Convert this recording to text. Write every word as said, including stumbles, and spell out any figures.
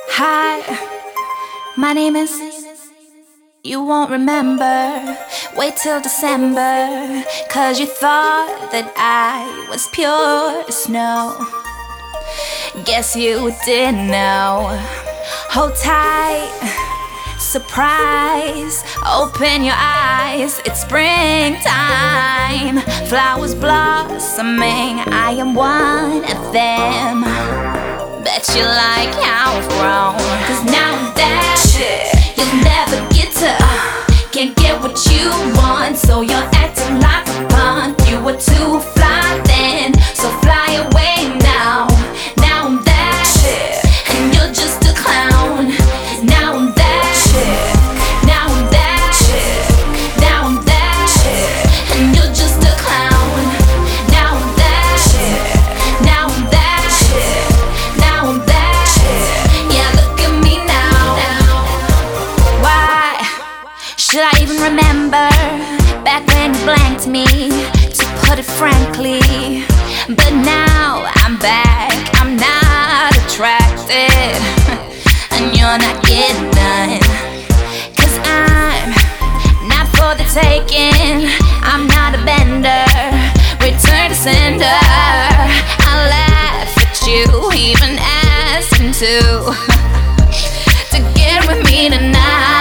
Hi, my name is. You won't remember. Wait till December, 'cause you thought that I was pure as snow. Guess you didn't know. Hold tight, surprise, open your eyes. It's springtime, flowers blossoming. I am one of them. Bet you like how I've grown, 'cause now I'm that shit. You'll never get to, uh, can't get what you want, so you're acting like a punk. You were too fly then, so fly away now. Now I'm that shit, and you're just a clown. Now I'm that shit, now I'm that shit, now I'm that shit, and you're just a clown. Now I'm that shit, now I'm that shit, now I'm that shit. Yeah, look at me now. Why should I even remember back when you blanked me, to put it frankly? But now I'm back, I'm not attracted, and you're not getting none. 'Cause I'm not for the taking, I'm not a bender, return to sender. I laugh at you, even asking to, to get with me tonight.